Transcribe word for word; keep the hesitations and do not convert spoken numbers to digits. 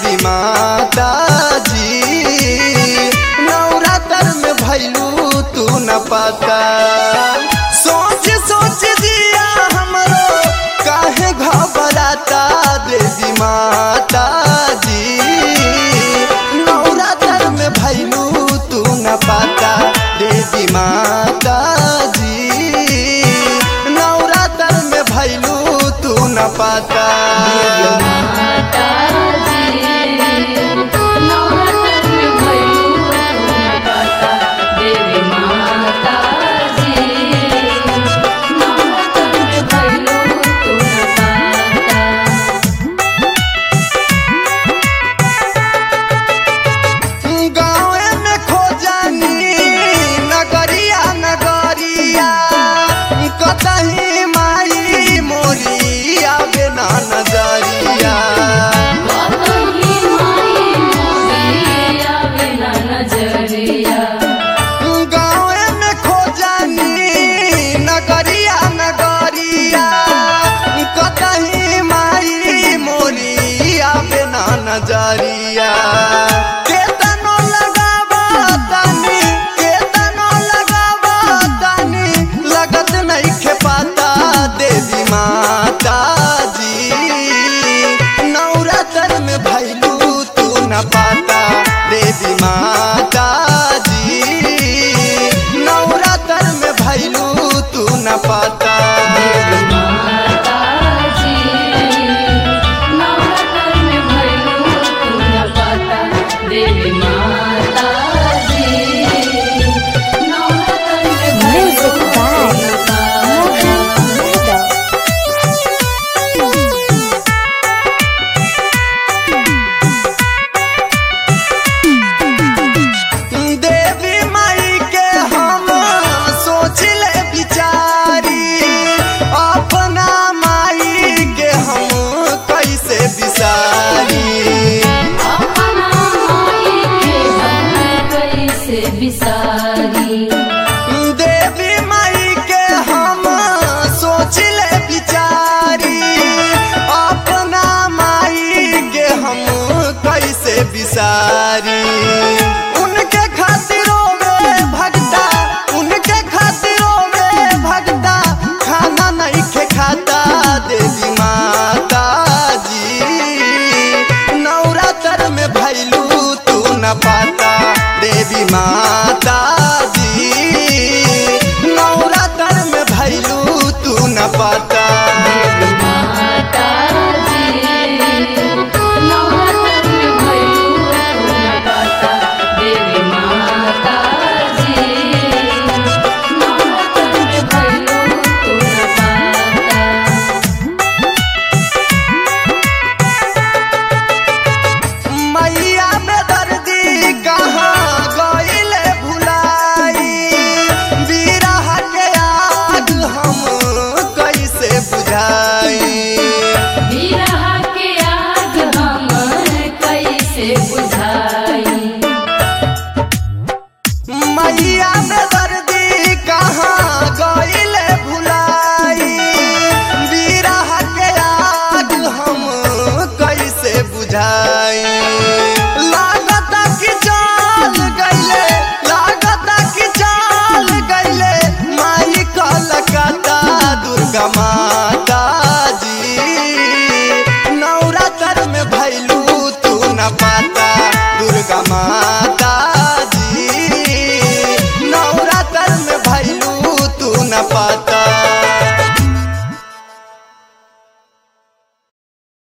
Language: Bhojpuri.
देवी माता जी। नवरात्र में भैलू तू न पता, सोच सोच दिया हमरो काहे घबराता देवी माता जी। नवरात्र में भैलू तू न पता देवी माता जी। नवरात्र में भैलू तू न पता। नजरिया केतनो लगावा तानी, केतनो लगावा तानी, लगत नहीं खे पाता देवी माता जी। नवरात्र में भैलू तू न पाता देवी माता जी। नवरात्र में भैलू तू न पाता। देवी माई के हम सोच ले बिचारी, अपना माई के हम कैसे बिसारी। उनके खातिरों में भगता, उनके खातिरों में भगता, खाना नहीं खे खाता देवी माता जी। नवरात्र में भैलू तू न पाता देवी माता जी। नवरात्र में भैलू तू न पाता। मैया में दर्दी कहाँ गइले भुलाई, बिरह के आग हम कैसे बुझाई।